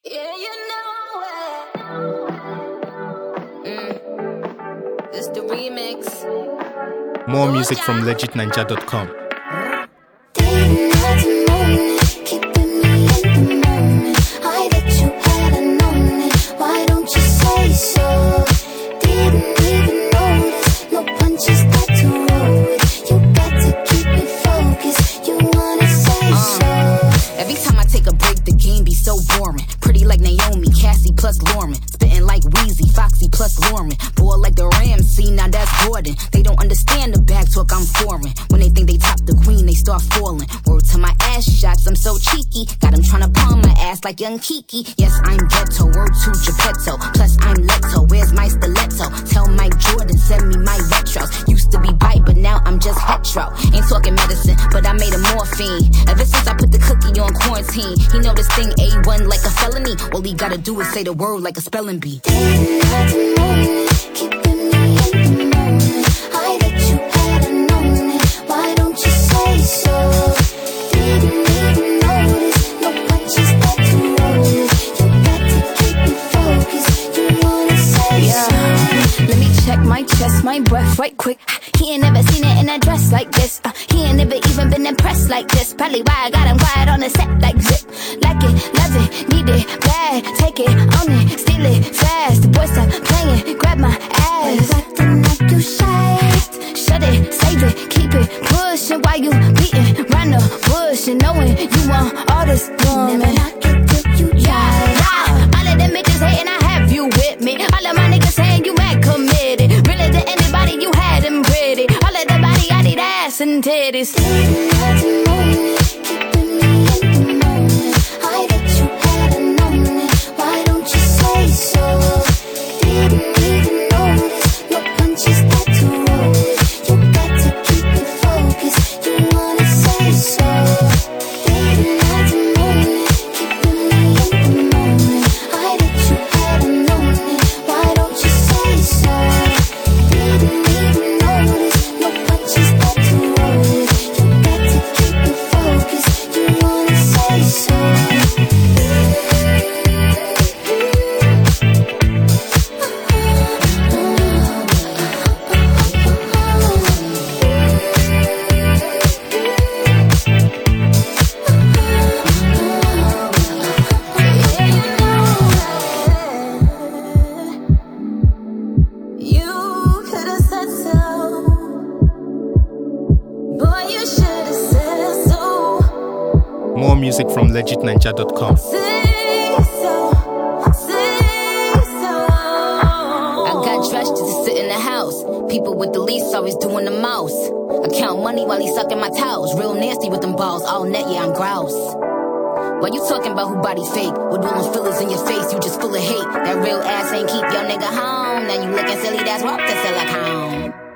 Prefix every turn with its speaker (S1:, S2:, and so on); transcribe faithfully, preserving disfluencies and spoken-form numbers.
S1: Yeah, you know it. Mm. It's the remix.
S2: More music from legit ninja dot com.
S1: So boring, pretty like Naomi, Cassie plus Lauren, spitting like Weezy, Foxy plus Lauren, boy like the Ramsey, now that's Gordon. They don't understand the back talk, I'm foreign. When they think they top the queen, they start falling. Word to my ass shots, I'm so cheeky. Got them tryna palm my ass like young Kiki. Yes, I'm ghetto, word to Geppetto. Plus I'm Leto, where's my stiletto? Tell Mike Jordan, send me my retros. Used to be bite, but now I'm just hetero. Ain't talking medicine, but I made a morphine. Ever since I put the cookie on quarantine, he know this thing A one like a felony. All he gotta do is say the word like a spelling bee. My chest, my breath, right quick. He ain't never seen it in a dress like this. Uh, he ain't never even been impressed like this. Probably why I got him quiet on the set like zip. Like it, love it, need it, bad. Take it, own it, steal it, fast. The boy stop playing, grab my ass. Acting like you shy. Shut it, save it, keep it pushing. While you beating round the bush and knowing you want all this woman. Never knock it till you try. Yeah. All of them bitches hating, I have you with me. All of my niggas saying you mad committed. Really to anybody, you had them pretty. All of the body, I need ass and titties. I bet you hadn't known it. Why don't you say so? Didn't even notice. No punches that to roll. You got to keep it focused. You wanna say so? Didn't have to know it. Keeping me in the moment. I bet you hadn't known it. Why don't you say so? Didn't even notice. No punches that to roll. You got to keep it focused. You wanna say so?
S2: More music from legit ninja dot com.
S1: I got dressed just to sit in the house. People with the least always doing the most. I count money while he sucking my towels. Real nasty with them balls, all net, yeah, I'm grouse. Why you talking about who body fake? With all those fillers in your face, you just full of hate. That real ass ain't keep your nigga home. Now you looking silly, that's what the silicone.